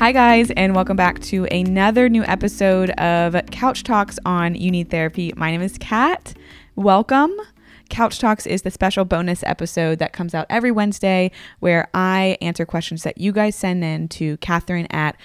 Hi guys, and welcome back to another new episode of Couch Talks on You Need Therapy. My name is Kat. Welcome. Couch Talks is the special bonus episode that comes out every Wednesday where I answer questions that you guys send in to Catherine at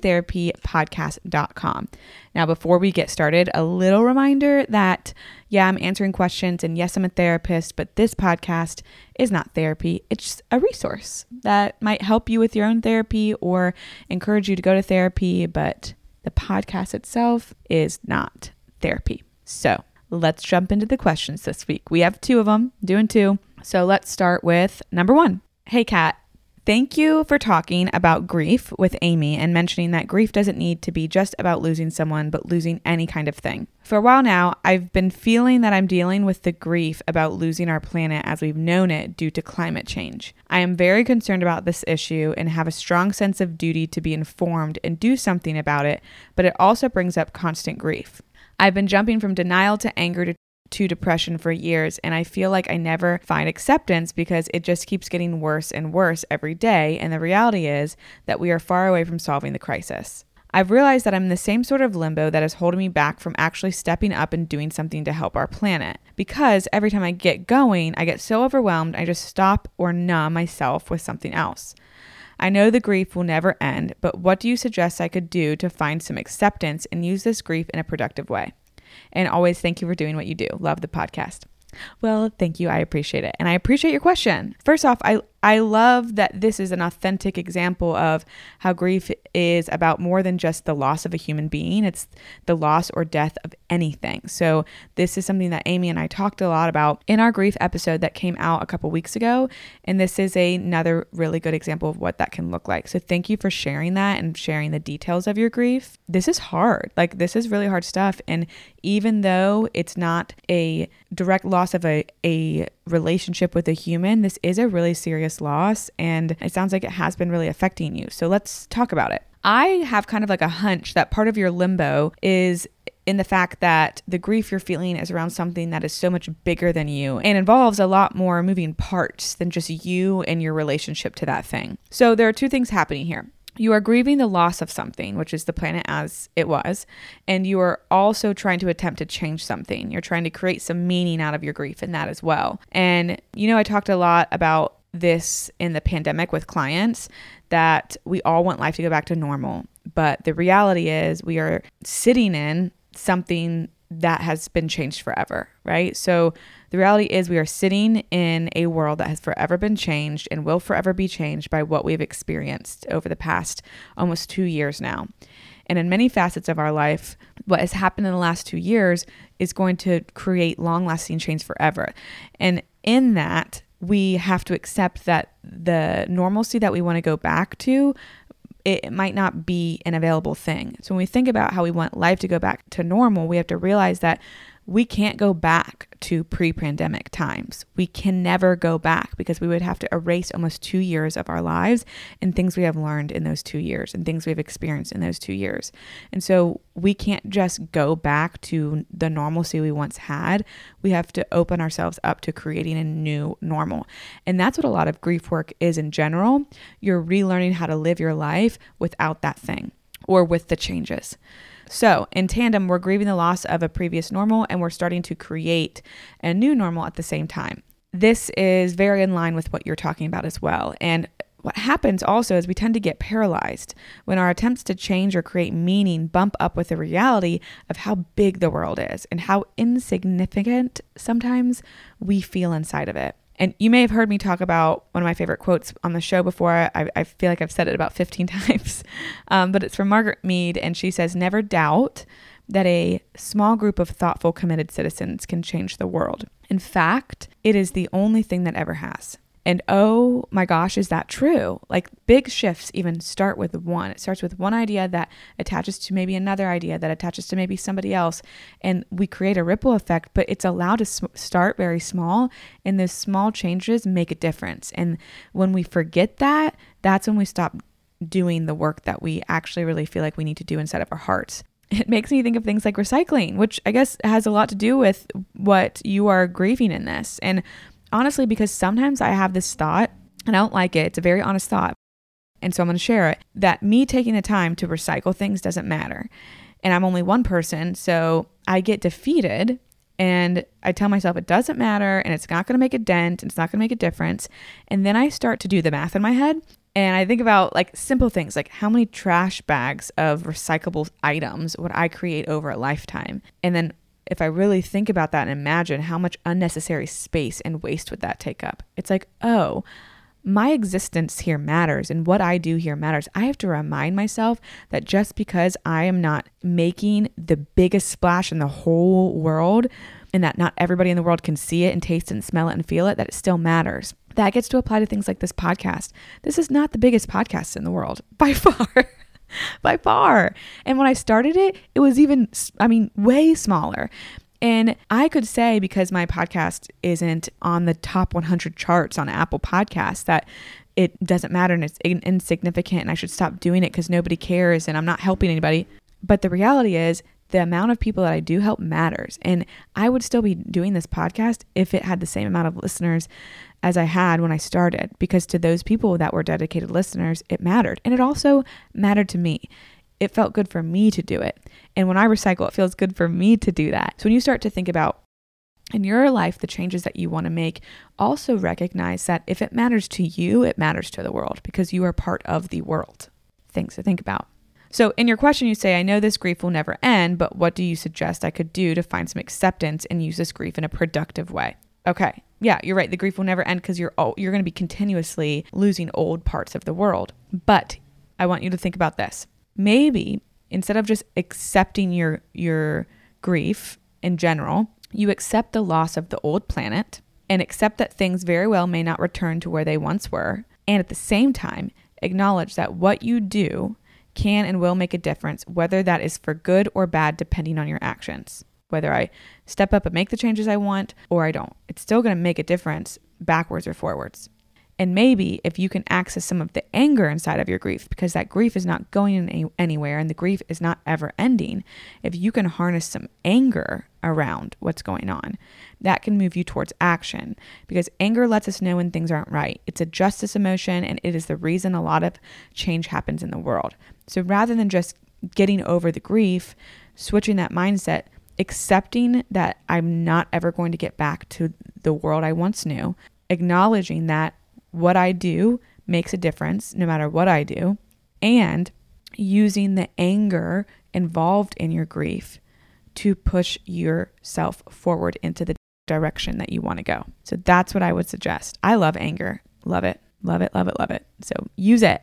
youneedtherapypodcast.com. Now, before we get started, a little reminder that, I'm answering questions and yes, I'm a therapist, but this podcast is not therapy. It's just a resource that might help you with your own therapy or encourage you to go to therapy, but the podcast itself is not therapy. So let's jump into the questions this week. We have two of them, doing two. So let's start with number one. Hey, Kat. Thank you for talking about grief with Amy and mentioning that grief doesn't need to be just about losing someone, but losing any kind of thing. For a while now, I've been feeling that I'm dealing with the grief about losing our planet as we've known it due to climate change. I am very concerned about this issue and have a strong sense of duty to be informed and do something about it, but it also brings up constant grief. I've been jumping from denial to anger to depression for years, and I feel like I never find acceptance because it just keeps getting worse and worse every day, and the reality is that we are far away from solving the crisis. I've realized that I'm in the same sort of limbo that is holding me back from actually stepping up and doing something to help our planet. Because every time I get going, I get so overwhelmed, I just stop or numb myself with something else. I know the grief will never end, but what do you suggest I could do to find some acceptance and use this grief in a productive way? And always thank you for doing what you do. Love the podcast. Well, thank you. I appreciate it. And I appreciate your question. First off, I love that this is an authentic example of how grief is about more than just the loss of a human being. It's the loss or death of anything. So this is something that Amy and I talked a lot about in our grief episode that came out a couple weeks ago. And this is another really good example of what that can look like. So thank you for sharing that and sharing the details of your grief. This is hard. This is really hard stuff. And even though it's not a direct loss of a relationship with a human, this is a really serious loss, and it sounds like it has been really affecting you. So let's talk about it. I have kind of like a hunch that part of your limbo is in the fact that the grief you're feeling is around something that is so much bigger than you and involves a lot more moving parts than just you and your relationship to that thing. So there are two things happening here. You are grieving the loss of something, which is the planet as it was, and you are also trying to attempt to change something. You're trying to create some meaning out of your grief in that as well. And, I talked a lot about this in the pandemic with clients, that we all want life to go back to normal. But the reality is we are sitting in something that has been changed forever, right? So the reality is we are sitting in a world that has forever been changed and will forever be changed by what we've experienced over the past almost 2 years now. And in many facets of our life, what has happened in the last 2 years is going to create long-lasting change forever. And in that, we have to accept that the normalcy that we want to go back to, it might not be an available thing. So when we think about how we want life to go back to normal, we have to realize that we can't go back to pre-pandemic times. We can never go back because we would have to erase almost 2 years of our lives and things we have learned in those 2 years and things we've experienced in those 2 years. And so we can't just go back to the normalcy we once had. We have to open ourselves up to creating a new normal. And that's what a lot of grief work is in general. You're relearning how to live your life without that thing or with the changes. So in tandem, we're grieving the loss of a previous normal and we're starting to create a new normal at the same time. This is very in line with what you're talking about as well. And what happens also is we tend to get paralyzed when our attempts to change or create meaning bump up with the reality of how big the world is and how insignificant sometimes we feel inside of it. And you may have heard me talk about one of my favorite quotes on the show before. I feel like I've said it about 15 times, but it's from Margaret Mead. And she says, "Never doubt that a small group of thoughtful, committed citizens can change the world. In fact, it is the only thing that ever has." And oh my gosh, is that true? Big shifts even start with one. It starts with one idea that attaches to maybe another idea that attaches to maybe somebody else. And we create a ripple effect, but it's allowed to start very small. And those small changes make a difference. And when we forget that, that's when we stop doing the work that we actually really feel like we need to do inside of our hearts. It makes me think of things like recycling, which I guess has a lot to do with what you are grieving in this. And honestly, because sometimes I have this thought, and I don't like it, it's a very honest thought, And so I'm going to share it, that me taking the time to recycle things doesn't matter. And I'm only one person, so I get defeated and I tell myself it doesn't matter and it's not going to make a dent and it's not going to make a difference. And then I start to do the math in my head and I think about like simple things like how many trash bags of recyclable items would I create over a lifetime? And then if I really think about that and imagine how much unnecessary space and waste would that take up, it's like, oh, my existence here matters and what I do here matters. I have to remind myself that just because I am not making the biggest splash in the whole world and that not everybody in the world can see it and taste it and smell it and feel it, that it still matters. That gets to apply to things like this podcast. This is not the biggest podcast in the world by far. By far. And when I started it, it was even, way smaller. And I could say, because my podcast isn't on the top 100 charts on Apple Podcasts, that it doesn't matter and it's insignificant and I should stop doing it because nobody cares and I'm not helping anybody. But the reality is the amount of people that I do help matters. And I would still be doing this podcast if it had the same amount of listeners as I had when I started, because to those people that were dedicated listeners, it mattered. And it also mattered to me. It felt good for me to do it. And when I recycle, it feels good for me to do that. So when you start to think about in your life the changes that you want to make, also recognize that if it matters to you, it matters to the world because you are part of the world. Things to think about. So in your question, you say, I know this grief will never end, but what do you suggest I could do to find some acceptance and use this grief in a productive way? Okay. Yeah, you're right. The grief will never end because you're going to be continuously losing old parts of the world. But I want you to think about this. Maybe instead of just accepting your grief in general, you accept the loss of the old planet and accept that things very well may not return to where they once were. And at the same time, acknowledge that what you do can and will make a difference, whether that is for good or bad, depending on your actions. Whether I step up and make the changes I want or I don't, it's still going to make a difference backwards or forwards. And maybe if you can access some of the anger inside of your grief, because that grief is not going anywhere and the grief is not ever ending, if you can harness some anger around what's going on, that can move you towards action, because anger lets us know when things aren't right. It's a justice emotion and it is the reason a lot of change happens in the world. So rather than just getting over the grief, switching that mindset, accepting that I'm not ever going to get back to the world I once knew, acknowledging that what I do makes a difference no matter what I do, and using the anger involved in your grief to push yourself forward into the direction that you want to go. So that's what I would suggest. I love anger. Love it. Love it. Love it. Love it. So use it.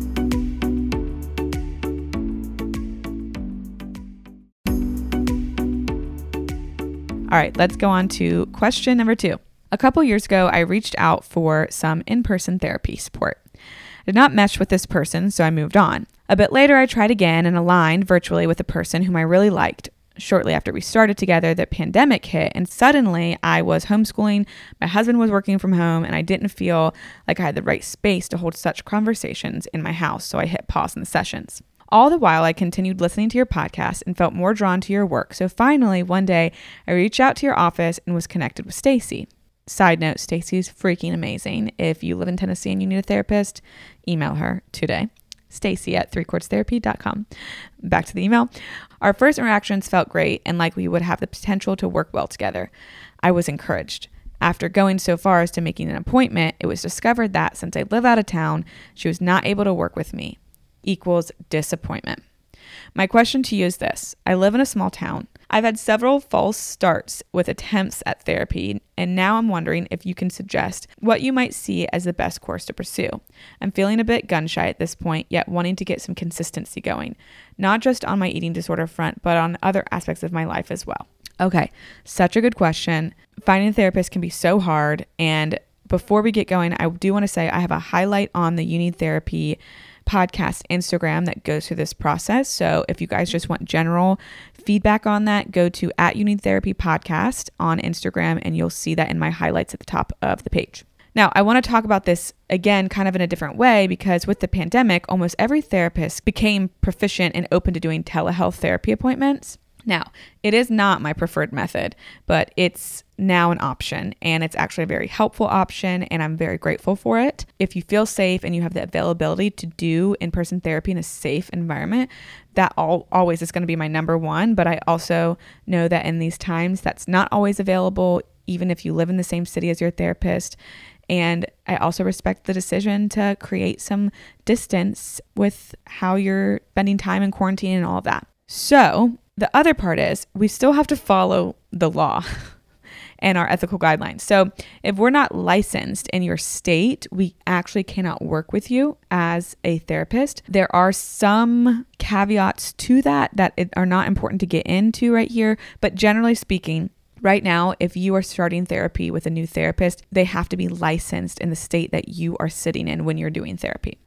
All right, let's go on to question number 2. A couple years ago, I reached out for some in-person therapy support. I did not mesh with this person, so I moved on. A bit later, I tried again and aligned virtually with a person whom I really liked. Shortly after we started together, the pandemic hit, and suddenly I was homeschooling, my husband was working from home, and I didn't feel like I had the right space to hold such conversations in my house, so I hit pause in the sessions. All the while, I continued listening to your podcast and felt more drawn to your work. So finally, one day, I reached out to your office and was connected with Stacy. Side note, Stacy's freaking amazing. If you live in Tennessee and you need a therapist, email her today. Stacy@3quartstherapy.com. Back to the email. Our first interactions felt great and like we would have the potential to work well together. I was encouraged. After going so far as to making an appointment, it was discovered that since I live out of town, she was not able to work with me. Equals disappointment. My question to you is this. I live in a small town. I've had several false starts with attempts at therapy, and now I'm wondering if you can suggest what you might see as the best course to pursue. I'm feeling a bit gun-shy at this point, yet wanting to get some consistency going, not just on my eating disorder front, but on other aspects of my life as well. Okay, such a good question. Finding a therapist can be so hard, and before we get going, I do want to say I have a highlight on the You Need Therapy podcast Instagram that goes through this process. So if you guys just want general feedback on that, go to @YouNeedTherapyPodcast on Instagram and you'll see that in my highlights at the top of the page. Now, I want to talk about this again kind of in a different way, because with the pandemic, almost every therapist became proficient and open to doing telehealth therapy appointments. Now, it is not my preferred method, but it's now an option, and it's actually a very helpful option, and I'm very grateful for it. If you feel safe and you have the availability to do in-person therapy in a safe environment, that always is going to be my number one. But I also know that in these times, that's not always available, even if you live in the same city as your therapist. And I also respect the decision to create some distance with how you're spending time in quarantine and all of that. So the other part is we still have to follow the law and our ethical guidelines. So if we're not licensed in your state, we actually cannot work with you as a therapist. There are some caveats to that are not important to get into right here. But generally speaking, right now, if you are starting therapy with a new therapist, they have to be licensed in the state that you are sitting in when you're doing therapy.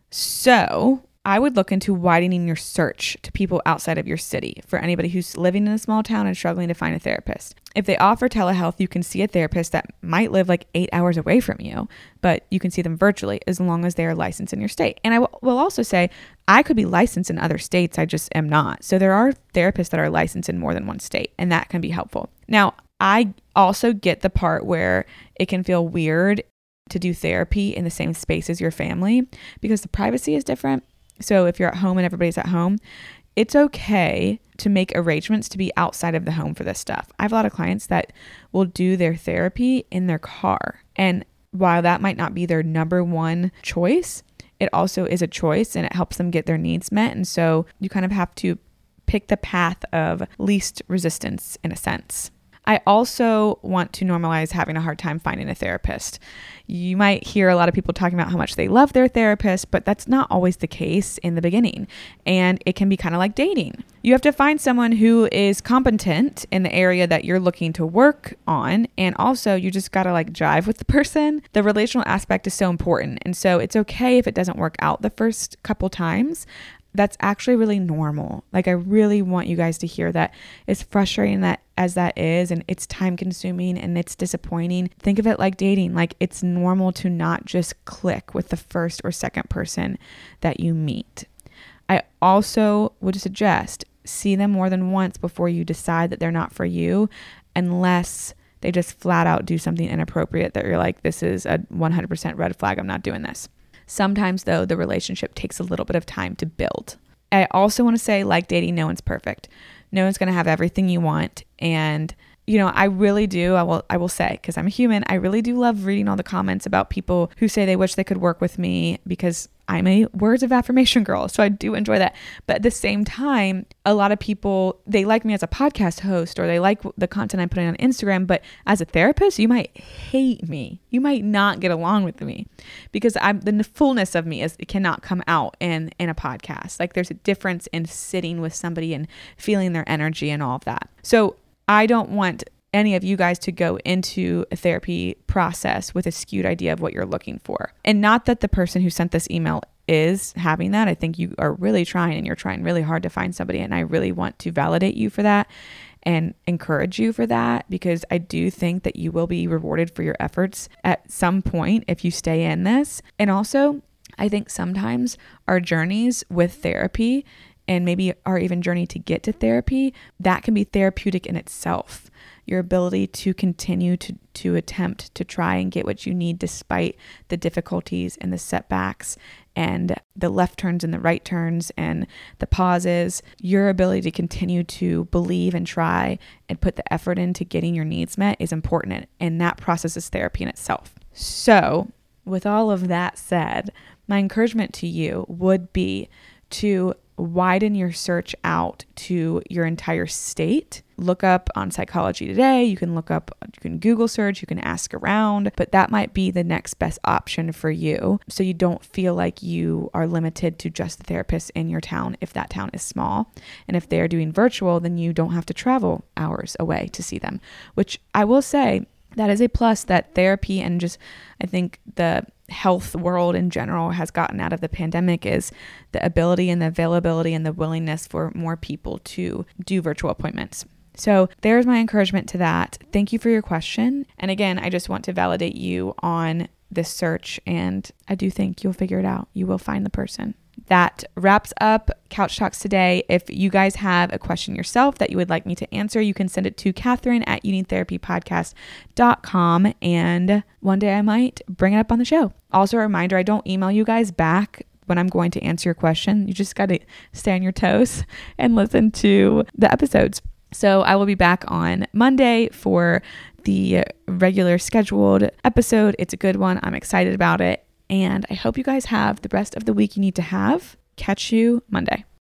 So I would look into widening your search to people outside of your city for anybody who's living in a small town and struggling to find a therapist. If they offer telehealth, you can see a therapist that might live like 8 hours away from you, but you can see them virtually as long as they are licensed in your state. And I will also say, I could be licensed in other states, I just am not. So there are therapists that are licensed in more than one state, and that can be helpful. Now, I also get the part where it can feel weird to do therapy in the same space as your family because the privacy is different. So if you're at home and everybody's at home, it's okay to make arrangements to be outside of the home for this stuff. I have a lot of clients that will do their therapy in their car. And while that might not be their number one choice, it also is a choice and it helps them get their needs met. And so you kind of have to pick the path of least resistance in a sense. I also want to normalize having a hard time finding a therapist. You might hear a lot of people talking about how much they love their therapist, but that's not always the case in the beginning. And it can be kind of like dating. You have to find someone who is competent in the area that you're looking to work on. And also you just got to like jive with the person. The relational aspect is so important. And so it's okay if it doesn't work out the first couple times. That's actually really normal. Like, I really want you guys to hear that. It's frustrating that as that is, and it's time consuming and it's disappointing. Think of it like dating. Like, it's normal to not just click with the first or second person that you meet. I also would suggest see them more than once before you decide that they're not for you, unless they just flat out do something inappropriate that you're like, this is a 100% red flag. I'm not doing this. Sometimes, though, the relationship takes a little bit of time to build. I also want to say, like dating, no one's perfect. No one's going to have everything you want. And, you know, I really do. I will say, because I'm a human, I really do love reading all the comments about people who say they wish they could work with me because I'm a words of affirmation girl. So I do enjoy that. But at the same time, a lot of people, they like me as a podcast host or they like the content I'm putting on Instagram. But as a therapist, you might hate me. You might not get along with me because the fullness of me it cannot come out in a podcast. Like, there's a difference in sitting with somebody and feeling their energy and all of that. So I don't want any of you guys to go into a therapy process with a skewed idea of what you're looking for. And not that the person who sent this email is having that. I think you are really trying and you're trying really hard to find somebody. And I really want to validate you for that and encourage you for that, because I do think that you will be rewarded for your efforts at some point if you stay in this. And also, I think sometimes our journeys with therapy and maybe our even journey to get to therapy, that can be therapeutic in itself. Your ability to continue to attempt to try and get what you need despite the difficulties and the setbacks and the left turns and the right turns and the pauses, your ability to continue to believe and try and put the effort into getting your needs met is important. And that process is therapy in itself. So with all of that said, my encouragement to you would be to widen your search out to your entire state. Look up on Psychology Today. You can Google search, you can ask around, but that might be the next best option for you. So you don't feel like you are limited to just the therapist in your town if that town is small. And if they're doing virtual, then you don't have to travel hours away to see them, which I will say that is a plus that therapy and just, I think the health world in general has gotten out of the pandemic is the ability and the availability and the willingness for more people to do virtual appointments. So there's my encouragement to that. Thank you for your question. And again, I just want to validate you on this search, and I do think you'll figure it out. You will find the person. That wraps up Couch Talks today. If you guys have a question yourself that you would like me to answer, you can send it to Catherine@youneedtherapypodcast.com, and one day I might bring it up on the show. Also a reminder, I don't email you guys back when I'm going to answer your question. You just got to stay on your toes and listen to the episodes. So I will be back on Monday for the regular scheduled episode. It's a good one. I'm excited about it. And I hope you guys have the rest of the week you need to have. Catch you Monday.